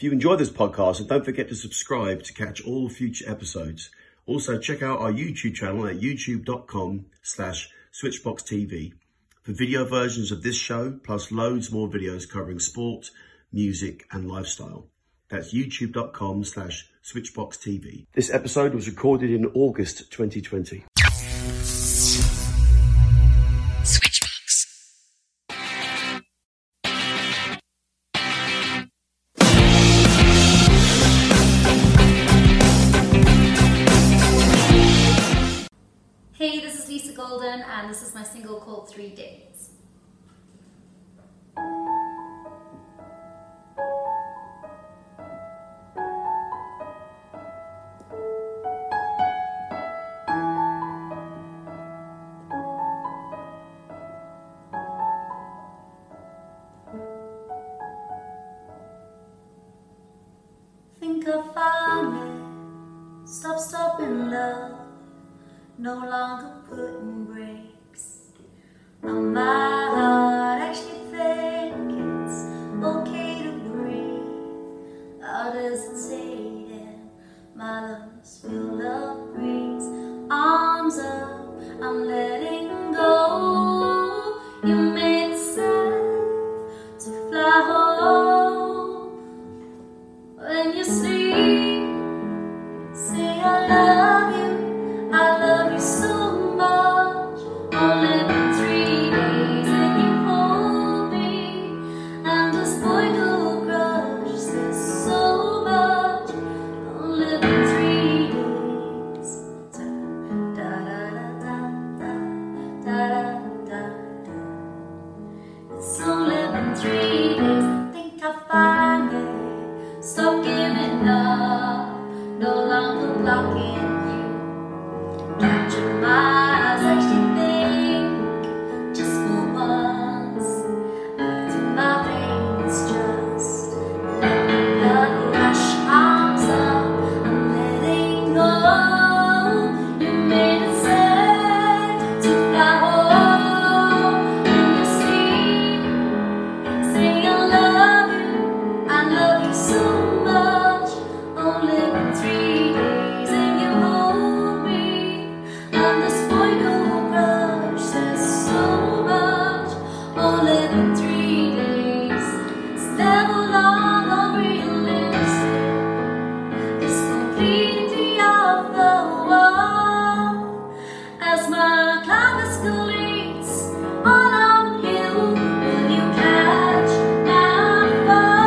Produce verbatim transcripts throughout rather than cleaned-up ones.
If you enjoy this podcast, then don't forget to subscribe to catch all future episodes. Also, check out our YouTube channel at youtube.com slash switchboxtv for video versions of this show, plus loads more videos covering sport, music, and lifestyle. That's youtube.com slash switchboxtv. This episode was recorded in August twenty twenty. Hey, this is Lisa Golden, and this is my single called Three Days. Think I finally stop stopping love. No longer putting brakes on my heart. Actually think it's okay to breathe. How does it say that my love's filled up breeze? Arms up, I'm letting go. You made it safe to fly home. When you sleep, say I love you. I love you so much. Only been three days and you hold me, and this boy girl crush says so much. Only been three days. Da da da da da da da da da. It's only been three days. I think I finally stop giving up. No longer blocking. Capture my eyes, actually think just for once. Blood in my veins, just let the blood rush. Arms up, I'm letting go. You made it safe to fly home. When you sleep, say I love you, I love you so much. Only been three days and you hold me. And this boy who crush says so much. Only been three days. It's never long or realistic. It's completely off the wall. As my cloud escalates all uphill, will you catch my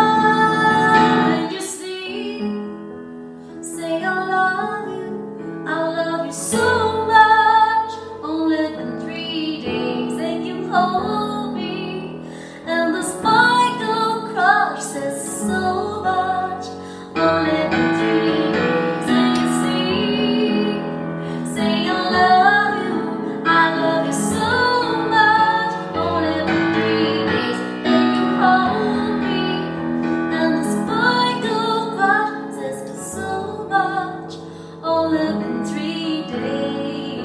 fall? When you sleep, say I love you, I love you so much. Only been three days and you hold me, and the spikle crush says so much. Only been three days and you sleep, say I love you, I love you so much. Only been three days and you hold me, and the spikle crush says so much. Only been three days.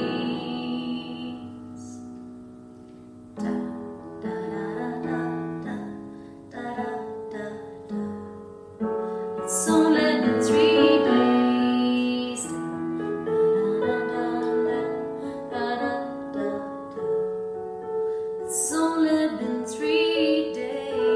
Da da da da da da da da da. It's only been three days. Da da da da da da da. It's only been three days.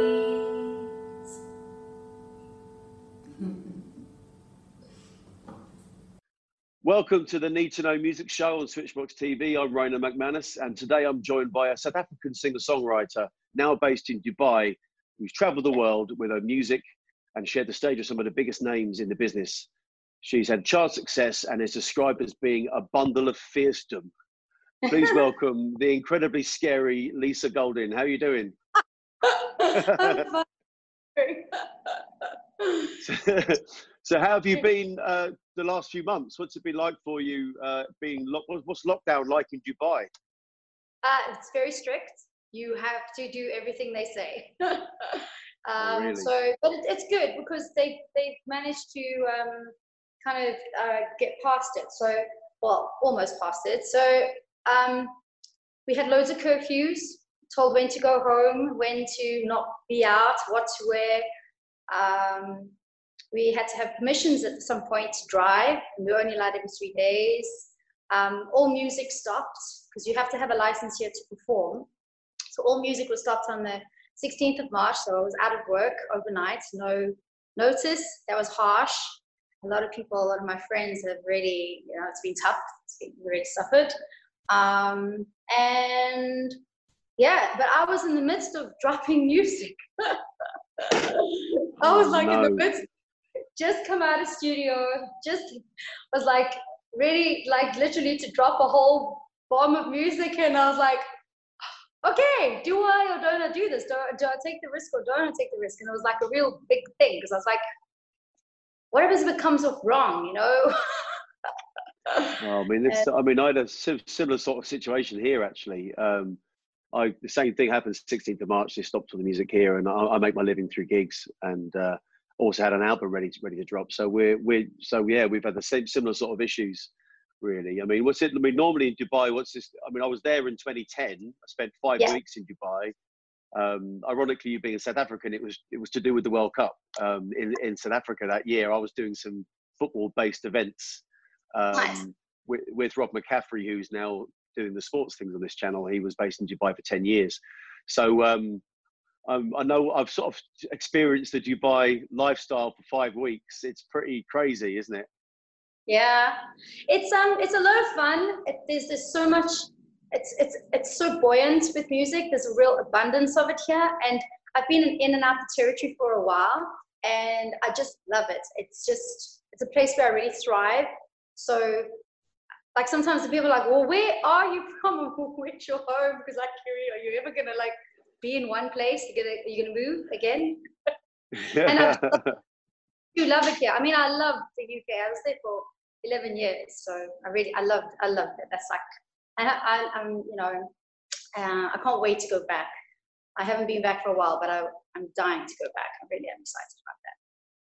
Welcome to the Need to Know Music Show on Switchbox T V. I'm Rona McManus, and today I'm joined by a South African singer-songwriter now based in Dubai, who's traveled the world with her music and shared the stage with some of the biggest names in the business. She's had chart success and is described as being a bundle of fiercedom. Please welcome the incredibly scary Lisa Golden. How are you doing? I'm fine. So how have you been uh, the last few months? What's it been like for you uh, being locked? What's lockdown like in Dubai? Uh, it's very strict. You have to do everything they say. um, Oh, really? So, but it, it's good because they they've managed to um, kind of uh, get past it. So, well, almost past it. So um, we had loads of curfews. Told when to go home, when to not be out, what to wear. Um, we had to have permissions at some point to drive, and we were only allowed every three days. Um, all music stopped because you have to have a license here to perform. So all music was stopped on the sixteenth of March. So I was out of work overnight, no notice. That was harsh. A lot of people, a lot of my friends have really, you know, it's been tough. It's been really suffered. Um, and yeah, but I was in the midst of dropping music. I was like no. in the midst, just come out of studio, just was like ready, like literally to drop a whole bomb of music. And I was like, okay, do I or don't I do this? Do I, do I take the risk or don't I take the risk? And it was like a real big thing because I was like, what if it comes off wrong, you know? Well, I mean, it's, I mean, I had a similar sort of situation here, actually. Um, I, the same thing happened sixteenth of March. They stopped all the music here, and I, I make my living through gigs, and uh, also had an album ready to, ready to drop. So we're, we're, so yeah, we've had the same similar sort of issues, really. I mean, what's it, I mean, normally in Dubai, what's this, I mean, I was there in twenty ten. I spent five yeah. weeks in Dubai. Um, ironically, you being a South African, it was it was to do with the World Cup um, in in South Africa that year. I was doing some football-based events um, nice. with, with Rob McCaffrey, who's now doing the sports things on this channel. He was based in Dubai for ten years, so um, um, I know I've sort of experienced the Dubai lifestyle for five weeks. It's pretty crazy, isn't it? Yeah, it's um, it's a lot of fun. It, there's there's so much. It's it's it's so buoyant with music. There's a real abundance of it here, and I've been in and out the territory for a while, and I just love it. It's just it's a place where I really thrive. So, like sometimes the people are like, "Well, where are you from? Where's your home?" Because like, are you ever gonna like be in one place? You're gonna you're gonna move again? And I do love it here. I mean, I love the U K. I was there for eleven years, so I really I loved I loved it. That's like. And I, I, I'm, you know, uh, I can't wait to go back. I haven't been back for a while, but I, I'm dying to go back. I really am excited about that.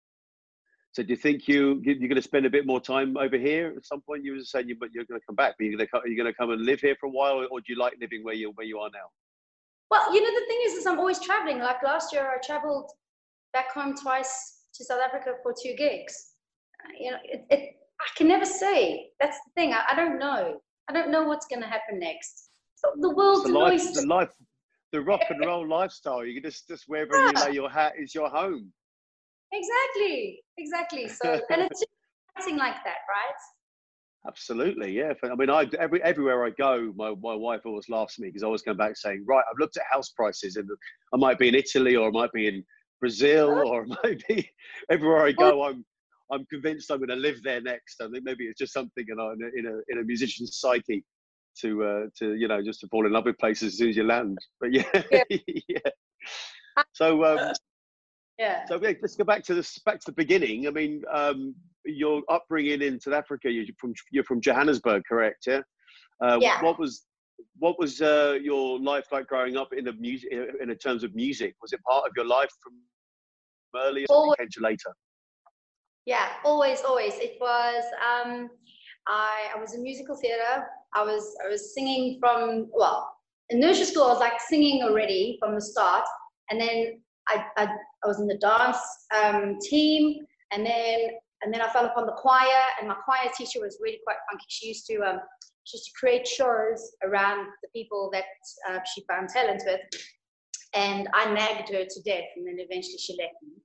So, do you think you you're going to spend a bit more time over here at some point? You were saying you, but you're going to come back, but you're going to you're going to come and live here for a while, or do you like living where you where you are now? Well, you know, the thing is, is I'm always traveling. Like last year, I traveled back home twice to South Africa for two gigs. You know, it, it I can never say. That's the thing. I, I don't know. I don't know what's going to happen next. So the world's the life, always the life, the rock and roll lifestyle. You can just, just wherever yeah. you lay your hat is your home. Exactly, exactly. So, and it's just acting like that, right? Absolutely, yeah. I mean, I every everywhere I go, my my wife always laughs at me because I always come back saying, "Right, I've looked at house prices, and I might be in Italy, or I might be in Brazil, or I might be everywhere I go. I'm I'm convinced I'm going to live there next. I think maybe it's just something in a in a, in a musician's psyche to uh, to you know just to fall in love with places as soon as you land. But yeah, yeah. yeah. So um, yeah. So yeah, let's go back to the back to the beginning. I mean, um, your upbringing in South Africa. You're from you're from Johannesburg, correct? Yeah. Uh, yeah. What was what was uh, your life like growing up in the music in, in terms of music? Was it part of your life from earlier, or it came to later? Yeah, always, always. It was, um, I, I was in musical theatre. I was, I was singing from, well, in nursery school, I was like singing already from the start. And then I, I, I was in the dance um, team. And then, and then I fell upon the choir, and my choir teacher was really quite funky. She used to, um, she used to create shows around the people that uh, she found talent with. And I nagged her to death, and then eventually she left me.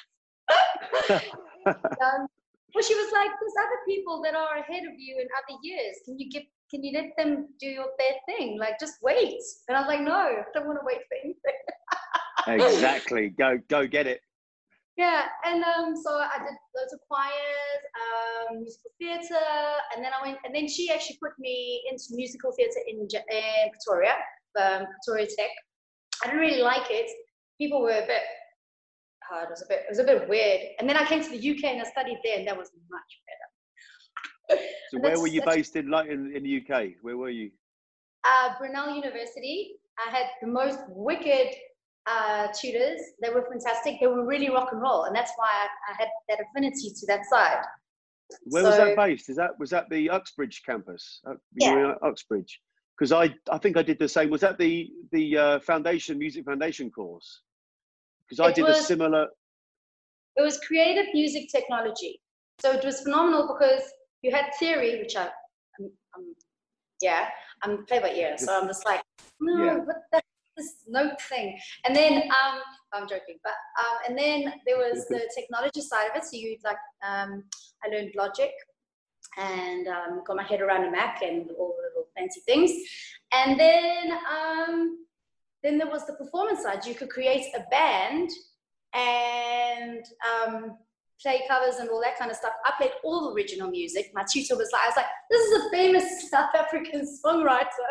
um, well, she was like, "There's other people that are ahead of you in other years. Can you give? Can you let them do your, their thing? Like, just wait." And I was like, "No, I don't want to wait for anything." Exactly. Go, go get it. Yeah, and um, so I did loads of choirs, um, musical theatre, and then I went. And then she actually put me into musical theatre in, in Pretoria, um, Pretoria Tech. I didn't really like it. People were a bit. Uh, it was a bit, it was a bit weird. And then I came to the U K and I studied there, and that was much better. So where were you based in, like in, in the U K? Where were you? Uh, Brunel University. I had the most wicked uh, tutors. They were fantastic. They were really rock and roll, and that's why I, I had that affinity to that side. Where so, was that based? Is that was that the Uxbridge campus? Uh, yeah. You were in Uxbridge. Because I I think I did the same. Was that the the uh, foundation music foundation course? Because I did was, a similar. It was creative music technology. So it was phenomenal because you had theory, which I, I'm, I'm yeah, I'm play by ear. So I'm just like, no, Yeah. what the this note thing? And then, um, I'm joking, but, um, and then there was the technology side of it. So you like, um, I learned Logic and um, got my head around a Mac and all the little fancy things. And then, um, then there was the performance side. You could create a band and um, play covers and all that kind of stuff. I played all the original music. My tutor was like, I was like, this is a famous South African songwriter.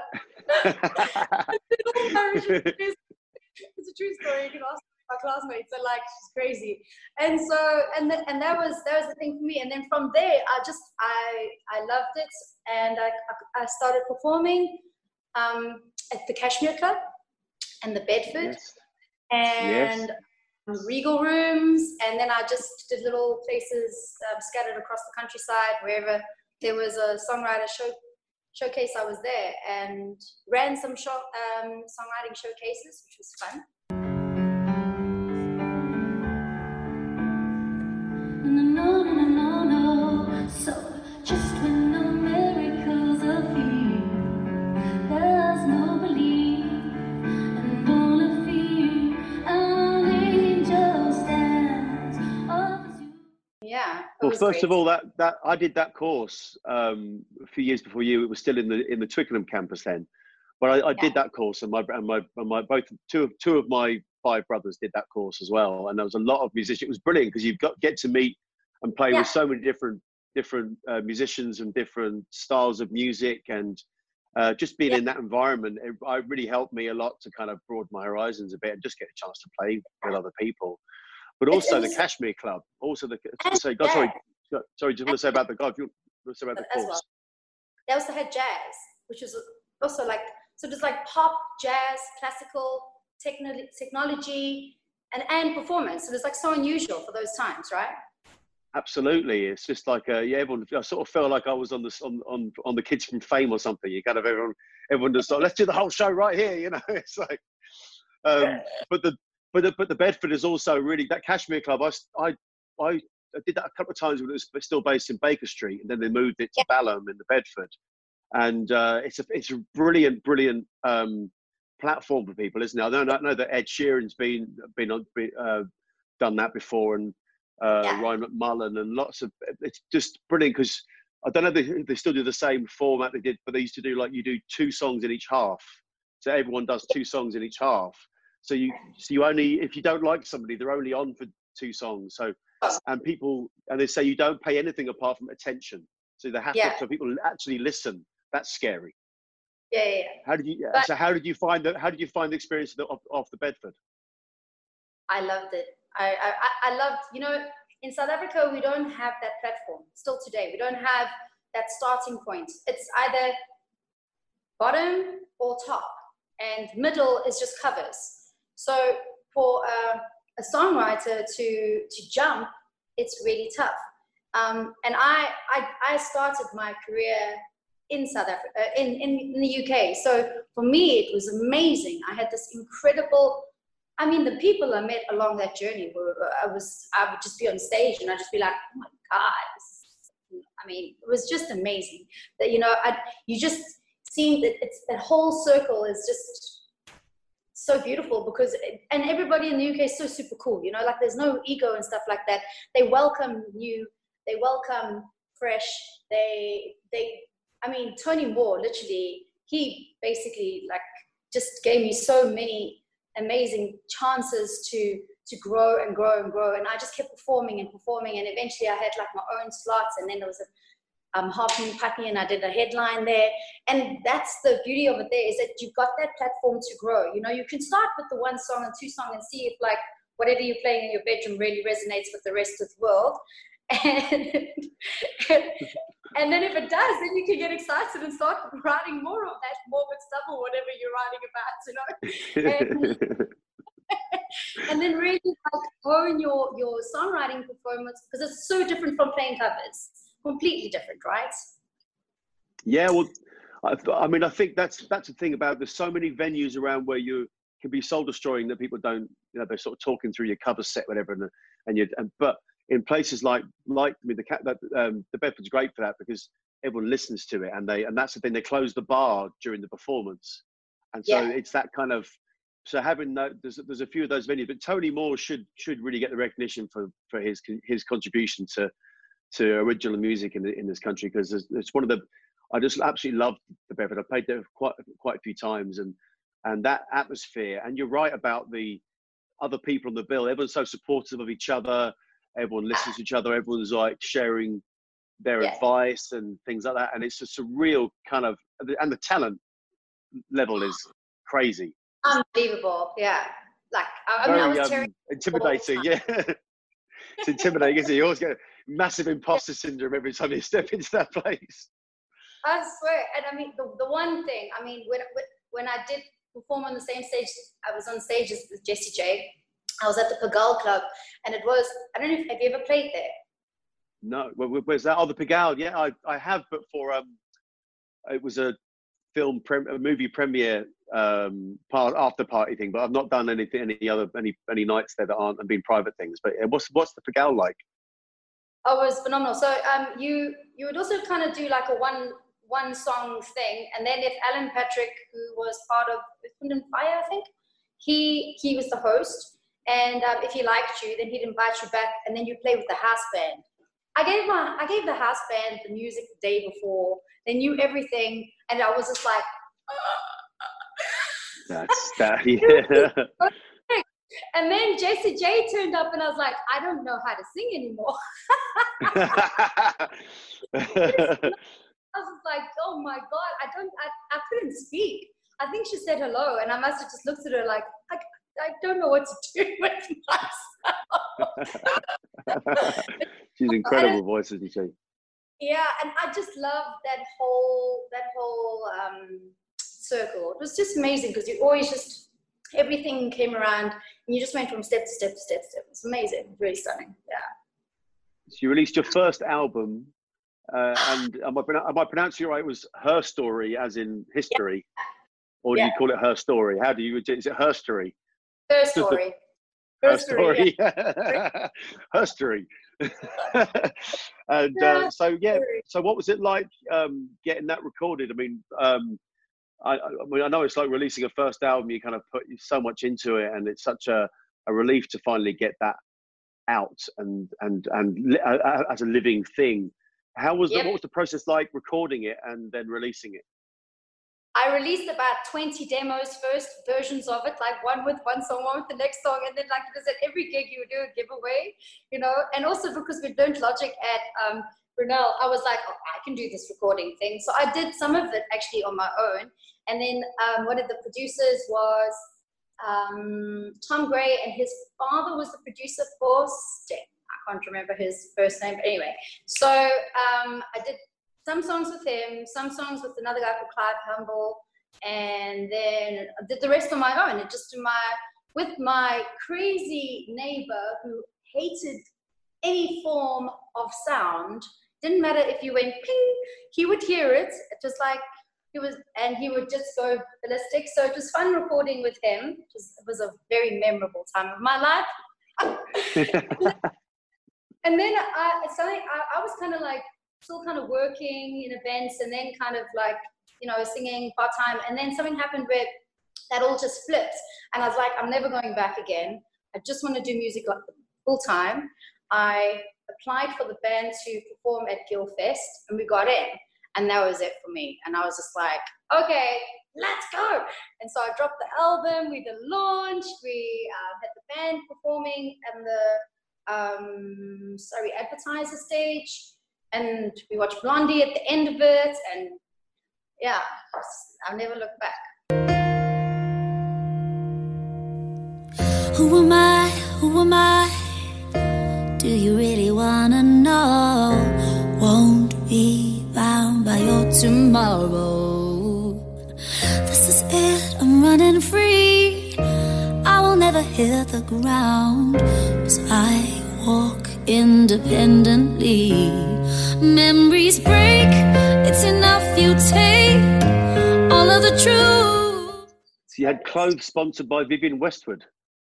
It's a true story. You can ask my classmates. They're like, she's crazy. And so, and the, and that was that was the thing for me. And then from there, I just I I loved it, and I I started performing um, at the Kashmir Club and the Bedford. Yes. And Yes. Regal Rooms, and then I just did little places um, scattered across the countryside. Wherever there was a songwriter show showcase, I was there and ran some show, um, songwriting showcases, which was fun. No, no, no, no, no. So just when the miracles of you, there's no belief and only fear. An angel stands opposite you. Yeah. it Well, was first great. of all, that that I did that course um, a few years before you. It was still in the in the Twickenham campus then, but I, I Yeah. did that course, and my and my and my both two of two of my five brothers did that course as well. And there was a lot of musicians. It was brilliant because you've got get to meet and play Yeah. with so many different different uh, musicians and different styles of music, and uh, just being Yeah. in that environment, it, it really helped me a lot to kind of broaden my horizons a bit and just get a chance to play with other people. But It- it also the was- Kashmir Club, also the And sorry, God, sorry, jazz sorry, just want to say about the God, you want to say about the as course. well. They also had jazz, which was also like, so just like pop, jazz, classical, techno technology, and, and performance. So it was like so unusual for those times, right? Absolutely, it's just like uh, yeah, everyone. I sort of felt like I was on the on on on the Kids from Fame or something. You kind of everyone everyone just like, let's do the whole show right here, you know. It's like, um, but the but the but the Bedford is also really that Kashmir Club. I I I I did that a couple of times when it was still based in Baker Street, and then they moved it to Balham in the Bedford. And uh, it's a it's a brilliant, brilliant um, platform for people, isn't it? I know, I know that Ed Sheeran's been been on uh, done that before, and uh, Yeah. Ryan McMullen, and lots of. It's just brilliant because I don't know if they, they still do the same format they did, but they used to do like you do two songs in each half, so everyone does two songs in each half. So you so you only if you don't like somebody, they're only on for two songs. So and people and they say you don't pay anything apart from attention. So they have Yeah. to so people actually listen. That's scary. Yeah, yeah, yeah. How did you? But- so how did you find the? How did you find the experience of the, of, of the Bedford? I loved it. I, I, I- I loved, you know, in South Africa, we don't have that platform still today. We don't have that starting point. It's either bottom or top, and middle is just covers. So for uh, a songwriter to, to jump, it's really tough. Um, and I, I, I started my career in South Africa, uh, in, in, in the U K. So for me, it was amazing. I had this incredible, I mean, the people I met along that journey were, I was, I would just be on stage and I'd just be like, oh my God, this is, I mean, it was just amazing that, you know, I, you just see that it's, that whole circle is just so beautiful because, it, and everybody in the U K is so super cool, you know, like there's no ego and stuff like that. They welcome new, they welcome fresh, they, they, I mean, Tony Moore, literally, he basically like just gave me so many amazing chances to to grow and grow and grow. And I just kept performing and performing. And eventually I had like my own slots. And then there was a um, Half Moon Putney and I did a headline there. And that's the beauty of it there is that you've got that platform to grow. You know, you can start with the one song and two songs and see if like whatever you're playing in your bedroom really resonates with the rest of the world. And, and then if it does, then you can get excited and start writing more of that morbid stuff or whatever you're writing about, you know. And, and then really like hone your, your songwriting performance because it's so different from playing covers. Completely different, right? Yeah, well, I, I mean, I think that's that's the thing about there's so many venues around where you can be soul destroying that people don't, you know, they're sort of talking through your cover set, whatever, and and you and but in places like like I mean the cat that um, the Bedford's great for that because everyone listens to it, and they and that's the thing, they close the bar during the performance, and so yeah. it's that kind of so having that there's there's a few of those venues, but Tony Moore should should really get the recognition for for his his contribution to to original music in the, in this country, because it's one of the I just absolutely love the Bedford. I played there quite quite a few times, and and that atmosphere. And you're right about the other people on the bill. Everyone's so supportive of each other. Everyone listens to each other. Everyone's like sharing their yeah. advice and things like that. And it's just a real kind of, and the talent level is crazy. Unbelievable. Yeah. Like, I, Very, I mean, I was um, intimidating. Yeah. It's intimidating, isn't it? You always get massive imposter syndrome every time you step into that place. I swear. And I mean, the, the one thing, I mean, when, when I did perform on the same stage, I was on stage with Jessie J. I was at the Pagal Club, and it was, I don't know if, have you ever played there? No, where's that? Oh, the Pagal, yeah, I, I have, but for, um, it was a film, prem, a movie premiere um, part, after party thing, but I've not done anything, any other, any any nights there that aren't, and been private things, but what's what's the Pagal like? Oh, it was phenomenal. So um, you you would also kind of do like a one one song thing, and then if Alan Patrick, who was part of Wind and Fire, I think, he he was the host, and um, if he liked you, then he'd invite you back, and then you play with the house band. I gave my I gave the house band the music the day before. They knew everything, and I was just like, that's that, yeah. And then Jessie J turned up, and I was like, I don't know how to sing anymore. I was like, oh my God, I don't, I, I couldn't speak. I think she said hello, and I must have just looked at her like, I, I don't know what to do with myself. She's an incredible voice, isn't she? Yeah, and I just love that whole, that whole um, circle. It was just amazing because you always just, everything came around, and you just went from step to step to step to step. It's amazing, really stunning, yeah. So you released your first album, uh, and am I, am I pronouncing it right? It was Her Story, as in history, yeah. or do yeah. you call it Her Story? How do you? Is it Her Story? Her Story. Her, Her Story. Yeah. Her Story. And uh, so yeah. So what was it like um, getting that recorded? I mean, um, I, I mean, I know it's like releasing a first album. You kind of put so much into it, and it's such a, a relief to finally get that out and and and li- uh, as a living thing. How was yep. the, what was the process like recording it and then releasing it? I released about twenty demos first, versions of it, like one with one song, one with the next song, and then like it was at every gig you would do a giveaway, you know. And also because we learned Logic at um, Brunel, I was like, oh, I can do this recording thing. So I did some of it actually on my own, and then um, one of the producers was um, Tom Gray, and his father was the producer for Sting. I can't remember his first name, but anyway. So um, I did some songs with him, some songs with another guy called Clive Humble, and then I did the rest on my own. It just in my with my crazy neighbor who hated any form of sound. Didn't matter if you went ping, he would hear it. It was like he was, and he would just go ballistic. So it was fun recording with him. It was, it was a very memorable time of my life. And then I, suddenly I, I was kind of like still kind of working in events, and then kind of like, you know, singing part time. And then something happened where that all just flipped, and I was like, I'm never going back again. I just want to do music like full time. I applied for the band to perform at Guildfest, and we got in, and that was it for me. And I was just like, okay, let's go. And so I dropped the album, we did a launch, we uh, had the band performing and the um, sorry, advertiser stage, and we watched Blondie at the end of it, and yeah, I'll never look back. Who am I? Who am I? Do you really wanna know? Won't be bound by your tomorrow. This is it, I'm running free. I will never hit the ground, 'cause I walk independently. Memories break, it's enough you take all of the truth. you had clothes sponsored by Vivienne Westwood.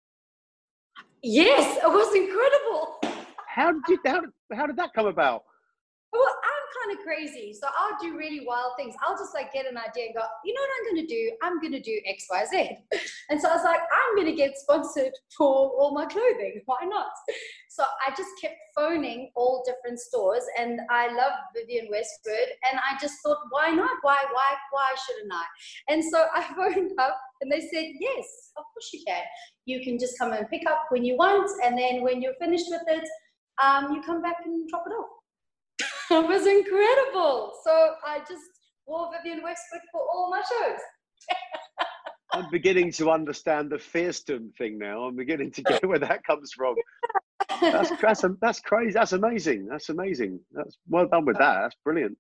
Yes, it was incredible. How did you, how, how did that come about? Well, I'm kind of crazy, so I'll do really wild things. I'll just like get an idea and go, you know what I'm going to do? I'm going to do X, Y, Z. And so I was like, I'm going to get sponsored for all my clothing. Why not? So I just kept phoning all different stores, and I love Vivienne Westwood, and I just thought, why not? Why, why, why shouldn't I? And so I phoned up, and they said, yes, of course you can. You can just come and pick up when you want, and then when you're finished with it, um, you come back and drop it off. It was incredible. So I just wore Vivienne Westwood for all my shows. I'm beginning to understand the Fearston thing now. I'm beginning to get where that comes from. That's, that's, that's crazy. That's amazing. That's amazing. That's well done with that. That's brilliant.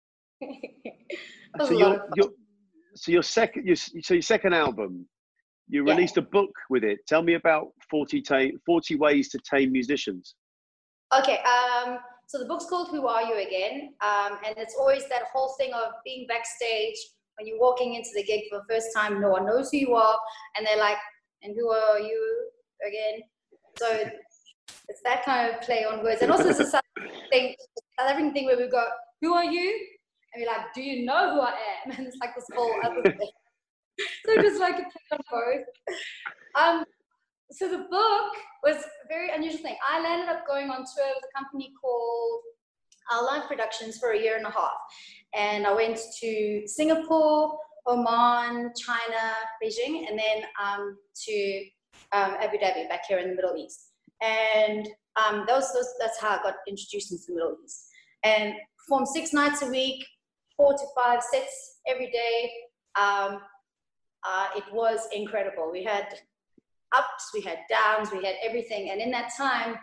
So your, your, so your second, your, so your second album, you Yeah. released a book with it. Tell me about forty, tame, forty Ways to Tame Musicians. Okay, um, so the book's called Who Are You Again? Um, and it's always that whole thing of being backstage when you're walking into the gig for the first time, no one knows who you are, and they're like, and who are you again? So it's that kind of play on words. And also it's a South thing, South African thing where we go, who are you? And we're like, do you know who I am? And it's like this whole other thing. So just like a play on both. Um, So the book was a very unusual thing. I landed up going on tour with a company called Our Live Productions for a year and a half. And I went to Singapore, Oman, China, Beijing, and then um, to um, Abu Dhabi, back here in the Middle East. And um, those, those, that's how I got introduced into the Middle East. And performed six nights a week, four to five sets every day. Um, uh, it was incredible. We had ups, we had downs, we had everything. And in that time,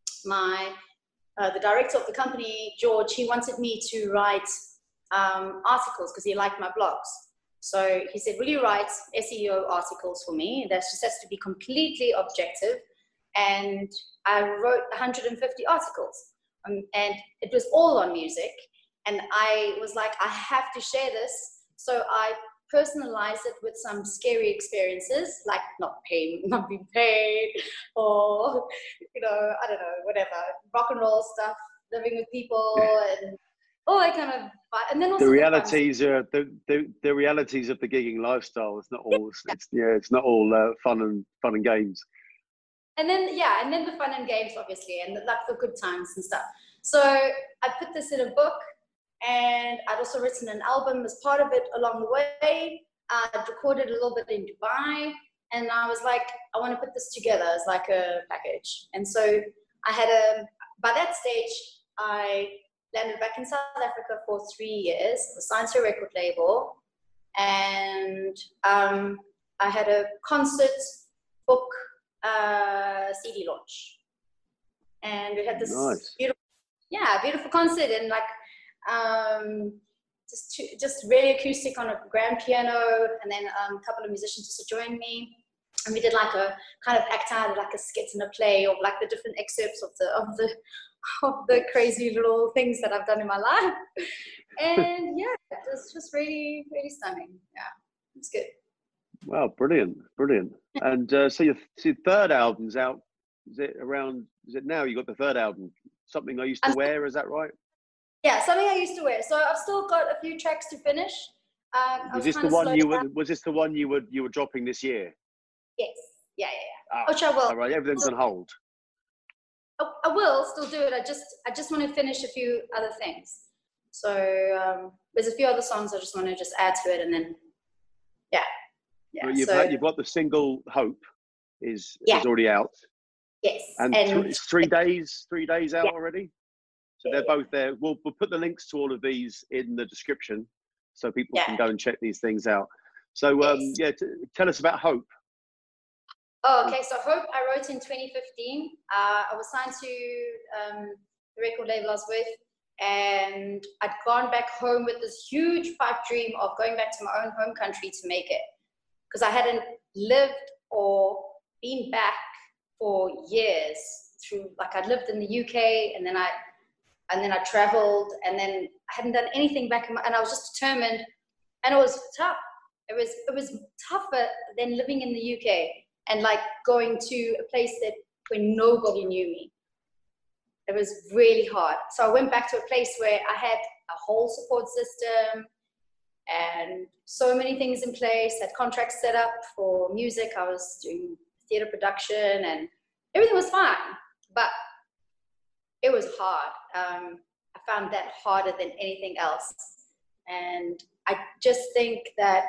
my uh, the director of the company, George, he wanted me to write um, articles because he liked my blogs. So he said, will you write S E O articles for me? That just has to be completely objective. And I wrote one hundred fifty articles, um, and it was all on music. And I was like, I have to share this. So I personalize it with some scary experiences, like not paying, not being paid, or, you know, I don't know, whatever, rock and roll stuff, living with people, and all that kind of, and then also The the realities are the, the the realities of the gigging lifestyle. It's not all it's yeah, it's not all uh, fun and fun and games. And then yeah, and then the fun and games, obviously, and the, like the good times and stuff. So I put this in a book. And I'd also written an album as part of it along the way. I'd recorded a little bit in Dubai. And I was like, I want to put this together as like a package. And so I had a, by that stage, I landed back in South Africa for three years, signed to a record label. And um, I had a concert, book, uh, C D launch. And we had this Nice. beautiful, yeah, beautiful concert. And like, Um, just to, just really acoustic on a grand piano, and then um, a couple of musicians just joined me, and we did like a kind of act out like a skit and a play of like the different excerpts of the of the of the crazy little things that I've done in my life. And yeah, it was just really really stunning. Yeah, it's good. Wow, brilliant, brilliant. And uh, so your, so your third album's out. Is it around? Is it now? You got the third album. Something I Used to I'm, Wear. Is that right? Yeah, something I used to wear. So I've still got a few tracks to finish. Um, I Was was this kind the of one you slowed were? down. Was this the one you were you were dropping this year? Yes. Yeah, yeah, yeah. Ah, Which I will. all right, everything's on hold. I, I will still do it. I just, I just want to finish a few other things. So um, there's a few other songs I just want to just add to it, and then, yeah, yeah. Well, you've so, had, you've got the single "Hope" is Yeah. is already out, yes, and, and th- it's three days three days out Yeah. already. So they're both there. We'll we'll put the links to all of these in the description, so people Yeah. can go and check these things out. So um, Yes. yeah, t- tell us about Hope. Oh, okay. So Hope I wrote in twenty fifteen. Uh, I was signed to um, the record label I was with, and I'd gone back home with this huge pipe dream of going back to my own home country to make it, because I hadn't lived or been back for years. Through like I'd lived in the U K, and then I and then I traveled, and then I hadn't done anything back in my, and I was just determined, and it was tough. It was it was tougher than living in the U K and like going to a place that where nobody knew me. It was really hard. So I went back to a place where I had a whole support system and so many things in place, had contracts set up for music. I was doing theater production and everything was fine, but it was hard. Um, I found that harder than anything else. And I just think that,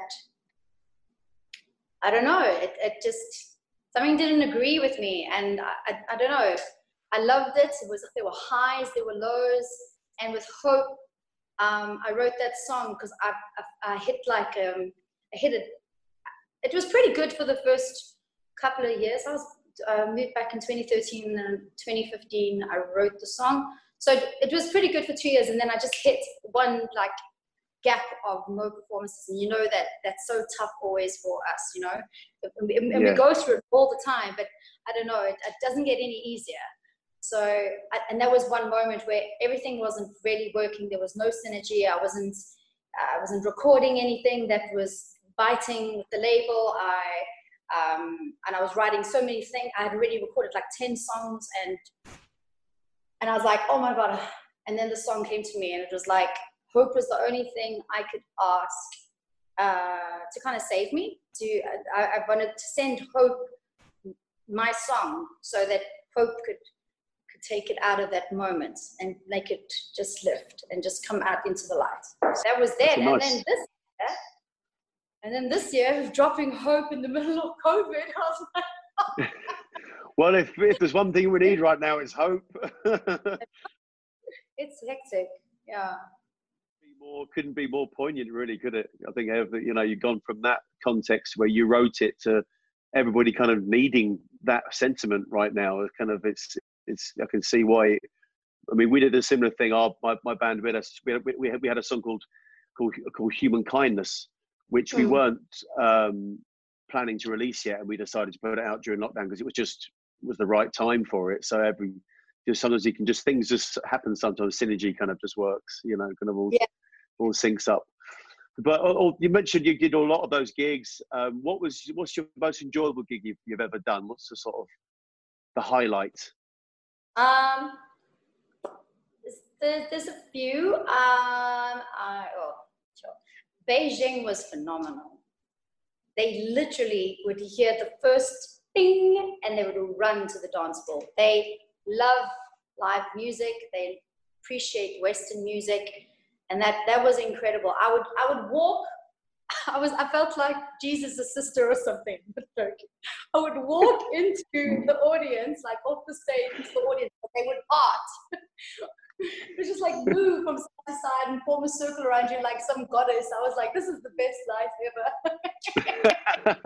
I don't know, it, it just, something didn't agree with me. And I, I, I don't know, I loved it. It was, there were highs, there were lows. And with Hope, um, I wrote that song because I, I, I hit like, um, I hit it. It was pretty good for the first couple of years. I was uh, moved back in twenty thirteen and twenty fifteen. I wrote the song. So it was pretty good for two years. And then I just hit one like gap of no performances, and you know that that's so tough always for us, you know, and, and yeah. we go through it all the time, but I don't know, it, it doesn't get any easier. So I, and that was one moment where everything wasn't really working. There was no synergy. I wasn't I wasn't recording anything that was biting with the label. I um and I was writing so many things. I had already recorded like ten songs, and and I was like, oh my god. And then the song came to me, and it was like, Hope was the only thing I could ask uh, to kind of save me. To I, I wanted to send Hope my song so that Hope could could take it out of that moment and make it just lift and just come out into the light. So that was then, nice. and then this year, and then this year, dropping Hope in the middle of COVID, I was like, oh. Well, if if there's one thing we need right now, it's hope. It's hectic, yeah. More couldn't be more poignant, really, could it? I think you know you've gone from that context where you wrote it to everybody kind of needing that sentiment right now. It's kind of it's it's I can see why. I mean, we did a similar thing. Our my, my band we had, a, we had we had a song called called called Human Kindness, which we mm. weren't um, planning to release yet, and we decided to put it out during lockdown because it was just was the right time for it. So every just sometimes you can just things just happen. Sometimes synergy kind of just works, you know, kind of all. Yeah. all syncs up. But oh, you mentioned you did a lot of those gigs. Um, what was what's your most enjoyable gig you've, you've ever done? What's the sort of the highlight? Um, there's, there's a few. Um, I, oh, sure. Beijing was phenomenal. They literally would hear the first ping and they would run to the dance floor. They love live music. They appreciate Western music. And that, that was incredible. I would I would walk. I was I felt like Jesus' sister or something. I would walk into the audience, like off the stage into the audience, and they would art. It was just like move from side to side and form a circle around you like some goddess. I was like, this is the best life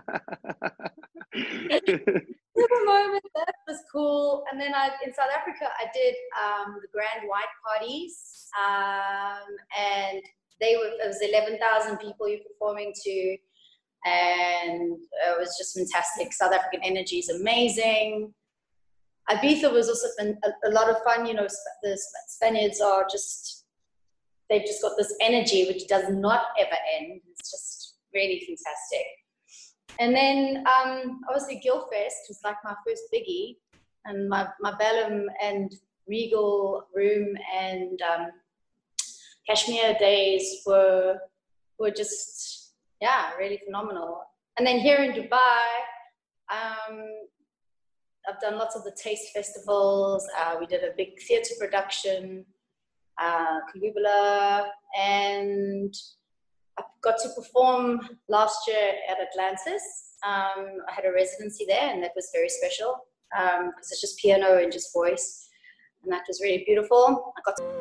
ever. The moment that was cool. And then I in South Africa I did um, the Grand White Parties, um, and they were it was eleven thousand people you're performing to, and it was just fantastic. South African energy is amazing. Ibiza was also been a, a lot of fun. You know, the Spaniards are just they've just got this energy which does not ever end. It's just really fantastic. And then um, obviously Guildfest was like my first biggie, and my, my Bellum and Regal Room and um, Kashmir days were were just, yeah, really phenomenal. And then here in Dubai, um, I've done lots of the taste festivals. Uh, we did a big theatre production, uh, Caligula, and I got to perform last year at Atlantis. Um, I had a residency there, and that was very special because um, it's just piano and just voice, and that was really beautiful. I got to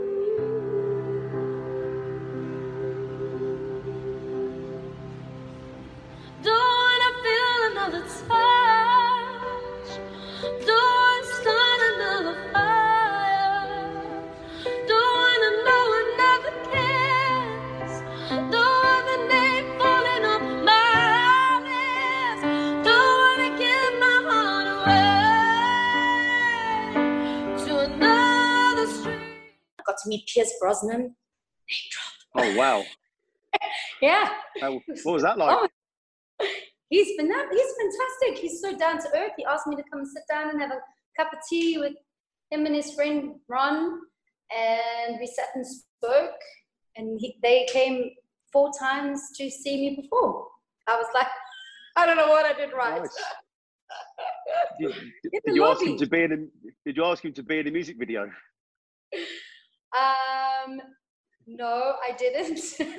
Don't wanna feel another touch. Don't wanna start another fire. Don't wanna know another kiss. Don't want the name falling off my lips. Don't wanna give my heart away to another street. I got to meet Pierce Brosnan. Oh wow! Yeah. How, what was that like? Oh, he's been he's fantastic. He's so down to earth. He asked me to come and sit down and have a cup of tea with him and his friend Ron, and we sat and spoke. And he, they came four times to see me perform. I was like, I don't know what I did right. Nice. Did, did, did you ask him to be in a, Did you ask him to be in a music video? Um, no, I didn't.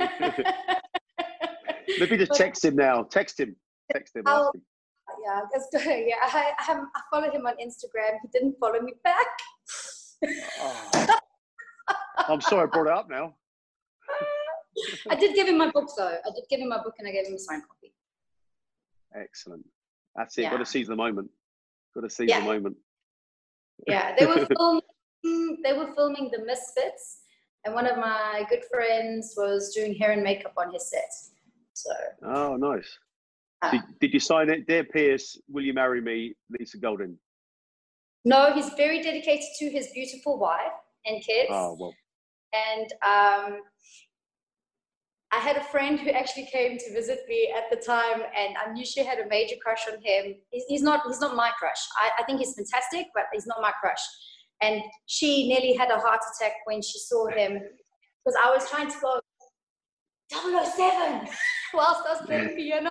Maybe just text him now. Text him. Text him. I'll, Ask him. Yeah, because yeah, I, I, have, I follow him on Instagram. He didn't follow me back. Oh. I'm sorry I brought it up now. I did give him my book though. I did give him my book and I gave him a signed copy. Excellent. That's it. Yeah. Got to seize the moment. Got to seize Yeah. the moment. Yeah, they were filming. They were filming The Misfits, and one of my good friends was doing hair and makeup on his set. So. Oh, nice. Uh, did, did you sign it, Dear Pierce? Will you marry me, Lisa Golding? No, he's very dedicated to his beautiful wife and kids. Oh well. And um, I had a friend who actually came to visit me at the time, and I knew she had a major crush on him. He's, he's not. He's not my crush. I, I think he's fantastic, but he's not my crush. And she nearly had a heart attack when she saw him, because I was trying to go double oh seven whilst I was playing piano.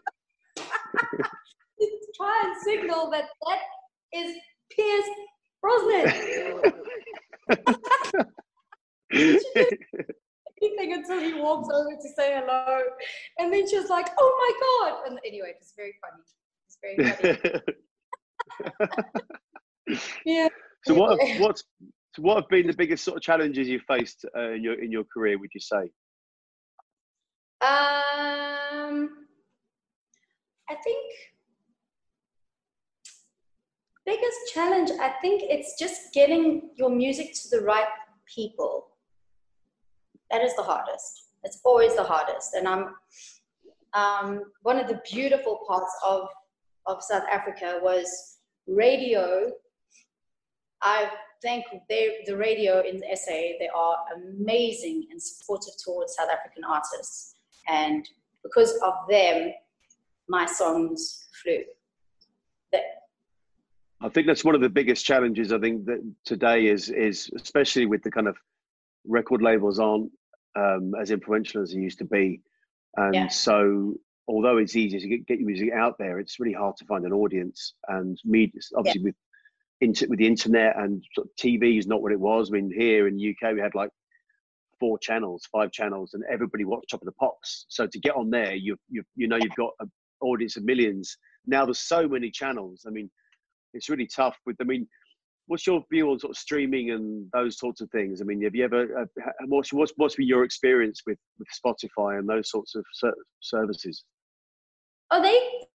Try and signal that that is Pierce Brosnan. Anything until he walks over to say hello, and then she was like, "Oh my god!" And anyway, it was very funny. It's very funny. Yeah. So what have, what's so what have been the biggest sort of challenges you faced uh, in your in your career? Would you say? Um, I think biggest challenge. I think it's just getting your music to the right people. That is the hardest. It's always the hardest. And I'm um, one of the beautiful parts of of South Africa was radio. I think they, the radio in the S A, they are amazing and supportive towards South African artists. And because of them, my songs flew. They, I think that's one of the biggest challenges. I think that today is is especially with the kind of record labels aren't um, as influential as they used to be, and Yeah. so although it's easy to get, get your music out there, it's really hard to find an audience. And media, obviously, with inter, with the internet and sort of T V is not what it was. I mean, here in the U K, we had like four channels, five channels, and everybody watched Top of the Pops. So to get on there, you you you know you've got an audience of millions. Now there's so many channels. I mean, it's really tough. With I mean, what's your view on sort of streaming and those sorts of things? I mean, have you ever uh, what's what's what's been your experience with with Spotify and those sorts of ser- services? oh, they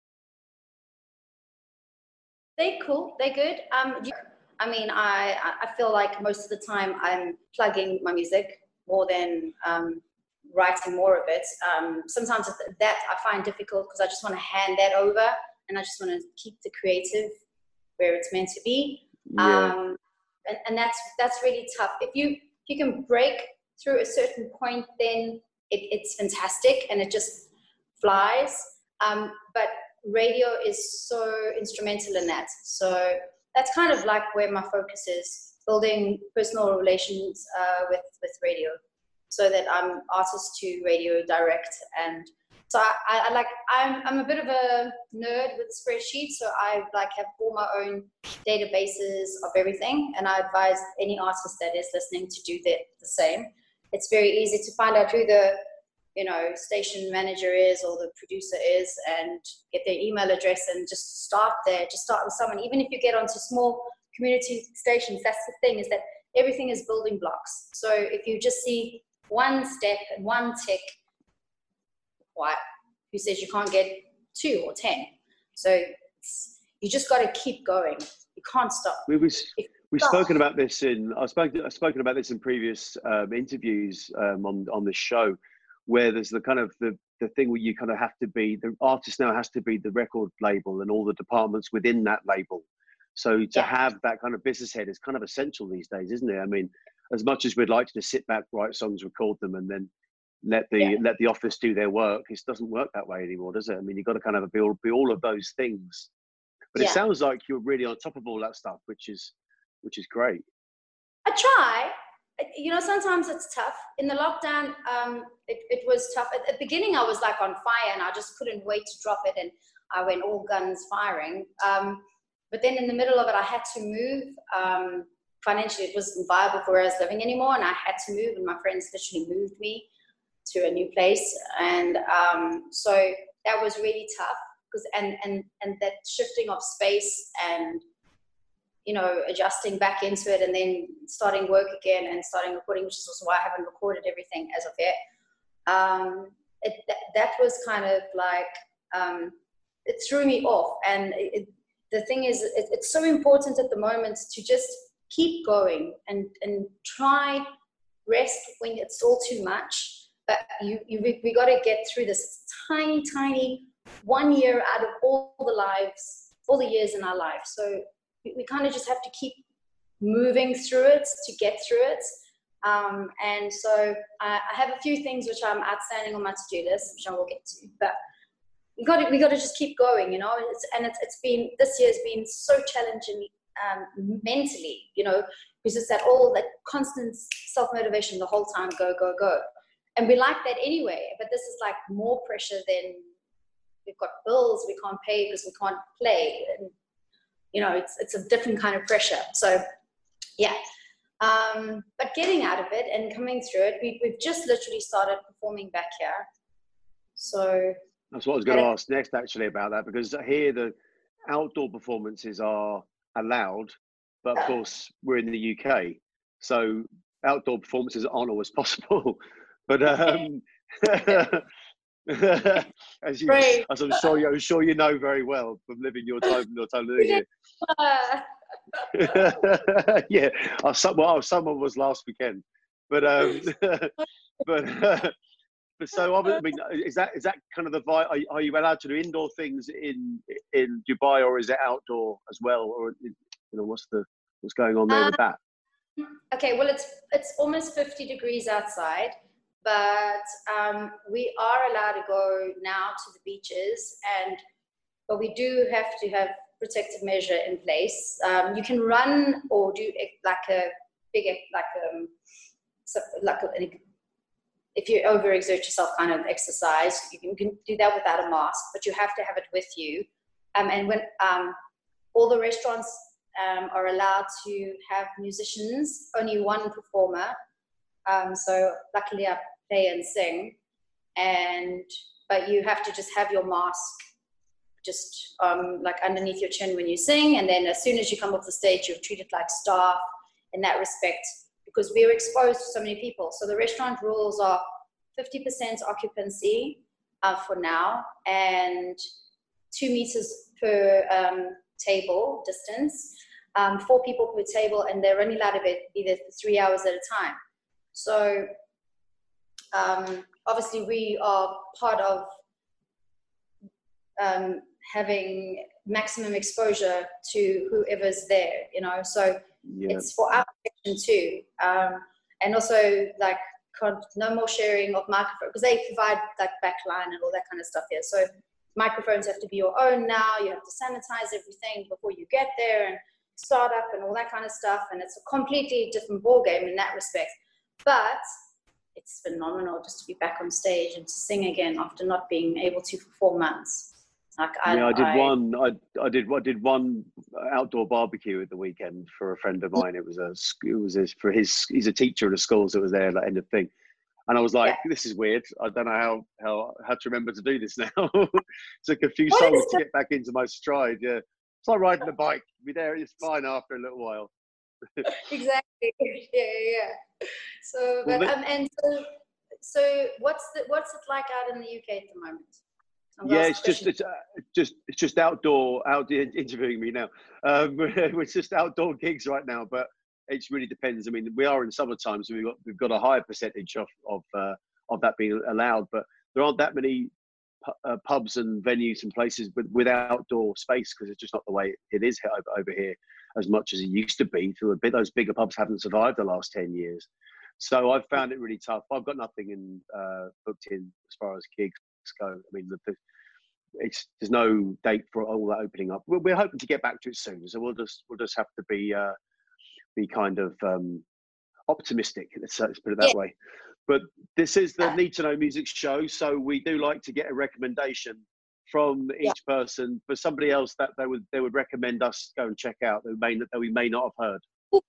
they cool. They're good. Um, you, I mean, I I feel like most of the time I'm plugging my music more than um, writing more of it. Um, sometimes that I find difficult because I just want to hand that over and I just want to keep the creative where it's meant to be. Yeah. Um, and, and that's that's really tough. If you if you can break through a certain point, then it, it's fantastic and it just flies. Um, but radio is so instrumental in that. So that's kind of like where my focus is, building personal relations uh, with, with radio, so that I'm artist to radio direct. And so I, I, I like, I'm, I'm a bit of a nerd with spreadsheets. So I like have all my own databases of everything. And I advise any artist that is listening to do that the same. It's very easy to find out who the, you know, station manager is or the producer is and get their email address and just start there. Just start with someone. Even if you get onto small community stations, that's the thing, is that everything is building blocks. So if you just see one step and one tick, what? Who says you can't get two or ten? So it's, you just got to keep going. You can't stop. We we we've stop. spoken about this in I've spoken I've spoken about this in previous um, interviews um, on on this show, where there's the kind of the the thing where you kind of have to be the artist now has to be the record label and all the departments within that label. So to Yeah. have that kind of business head is kind of essential these days, isn't it? I mean, as much as we'd like to just sit back, write songs, record them, and then let the Yeah. let the office do their work. It doesn't work that way anymore, does it? I mean, you've got to kind of be all, be all of those things. But it Yeah. sounds like you're really on top of all that stuff, which is which is great. I try. You know, sometimes it's tough. In the lockdown, um, it, it was tough. At the beginning, I was like on fire and I just couldn't wait to drop it. And I went all guns firing. Um, but then in the middle of it, I had to move. Um, financially, it wasn't viable for where I was living anymore. And I had to move. And my friends literally moved me to a new place. And um, so that was really tough. Because and, and, and that shifting of space and you know, adjusting back into it and then starting work again and starting recording, which is also why I haven't recorded everything as of yet. Um, it, that, that was kind of like, um, it threw me off. And it, it, the thing is, it, it's so important at the moment to just keep going and, and try rest when it's all too much. But you, you we, we got to get through this tiny, tiny one year out of all the lives, all the years in our life. So we kind of just have to keep moving through it to get through it. Um, and so I, I have a few things which I'm outstanding on my to-do list, which I will get to, but we got to, we got to just keep going, you know, it's, and it's, it's been, this year's been so challenging um, mentally, you know, because it's that all that constant self-motivation the whole time, go, go, go. And we like that anyway, but this is like more pressure than we've got bills we can't pay because we can't play. And, you know, it's it's a different kind of pressure. So, yeah. Um, but getting out of it and coming through it, we, we've just literally started performing back here. So that's what I was going to ask next, actually, about that, because here the outdoor performances are allowed, but of course we're in the U K, so outdoor performances aren't always possible. But um, as you, right. as I'm sure you, I'm sure you know very well from living your time, your time living here. Yeah, uh, some, well, someone was last weekend, but um, but uh, but so I mean, is that is that kind of the vibe? Are, are you allowed to do indoor things in in Dubai, or is it outdoor as well, or you know what's the what's going on there um, with that? Okay, well, it's it's almost fifty degrees outside. But um, we are allowed to go now to the beaches, and but we do have to have protective measure in place. Um, you can run or do like a big, like um, so like a, if you overexert yourself, kind of exercise. You can, you can do that without a mask, but you have to have it with you. Um, and when um, all the restaurants um, are allowed to have musicians, only one performer. Um, so luckily I play and sing, and but you have to just have your mask just um, like underneath your chin when you sing, and then as soon as you come off the stage you're treated like staff in that respect, because we're exposed to so many people. So the restaurant rules are fifty percent occupancy uh, for now, and two meters per um, table distance, um, four people per table, and they're only allowed to be either three hours at a time. So um, obviously we are part of um, having maximum exposure to whoever's there, you know, so yeah. It's for our protection too. Um, and also like no more sharing of microphones, because they provide like backline and all that kind of stuff here. So microphones have to be your own now. You have to sanitize everything before you get there and start up and all that kind of stuff. And it's a completely different ballgame in that respect. But it's phenomenal just to be back on stage and to sing again after not being able to for four months. Like I, yeah, I did I, one. I I did I did one outdoor barbecue at the weekend for a friend of mine. It was a it was a, for his. He's a teacher at a school, so it was there like end of thing. And I was like, yeah. This is weird. I don't know how how how to remember to do this now. Took a few what songs to get back into my stride. Yeah, it's like riding a bike. Be there, it's fine after a little while. Exactly. Yeah, yeah. So, but well, um, and so, so what's the what's it like out in the U K at the moment? I'm yeah, it's just it's uh, just it's just outdoor out interviewing me now. Um, it's just outdoor gigs right now, but it really depends. I mean, we are in summertime, so we've got we've got a higher percentage of of uh, of that being allowed, but there aren't that many uh, pubs and venues and places with, with outdoor space, because it's just not the way it is over, over here as much as it used to be. So a bit those bigger pubs haven't survived the last ten years. So I've found it really tough. I've got nothing in uh, booked in as far as gigs go. I mean, the, the, it's there's no date for all that opening up. We're, we're hoping to get back to it soon, so we'll just we'll just have to be uh, be kind of um, optimistic. Let's, let's put it that yeah. way. But this is the Need to Know Music show, so we do like to get a recommendation from each yeah. person for somebody else that they would they would recommend us go and check out that we may that we may not have heard.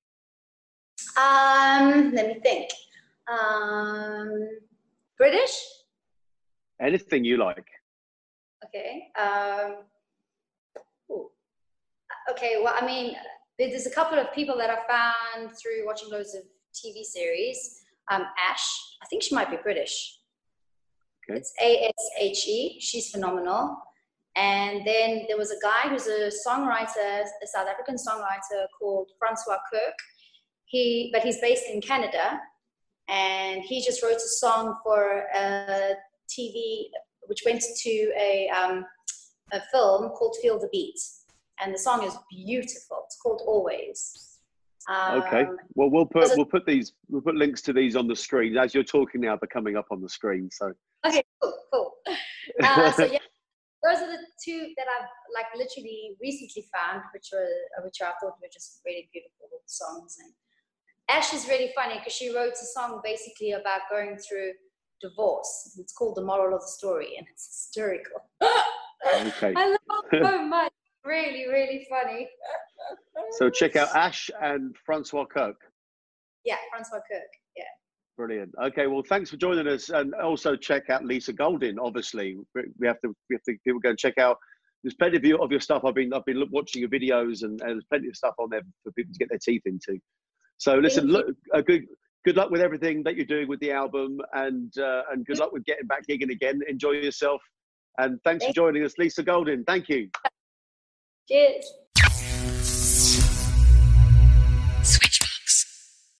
Um, let me think. Um, British? Anything you like. Okay. Um, ooh. Okay. Well, I mean, there's a couple of people that I found through watching loads of T V series. Um, Ash, I think she might be British. Okay. It's A S H E. She's phenomenal. And then there was a guy who's a songwriter, a South African songwriter called Francois Kirk. He, but he's based in Canada, and he just wrote a song for a T V, which went to a um, a film called Feel the Beat, and the song is beautiful. It's called Always. Um, okay. Well, we'll put we'll put these we'll put links to these on the screen as you're talking now. They're coming up on the screen. So. Okay. Cool. Cool. Uh, so yeah, those are the two that I've like literally recently found, which were which I thought were just really beautiful songs. And Ash is really funny because she wrote a song basically about going through divorce. It's called The Moral of the Story, and it's hysterical. Okay. I love it so much. Really, really funny. So check out Ash and Francois Kirk. Yeah, Francois Kirk. Yeah. Brilliant. Okay, well, thanks for joining us, and also check out Lisa Goldin. Obviously, we have to we have to people go and check out. There's plenty of your of your stuff. I've been I've been watching your videos, and, and there's plenty of stuff on there for people to get their teeth into. So listen, look, uh, good good luck with everything that you're doing with the album, and uh, and good luck with getting back gigging again. Enjoy yourself, and thanks for joining us, Lisa Goldin. Thank you. Cheers.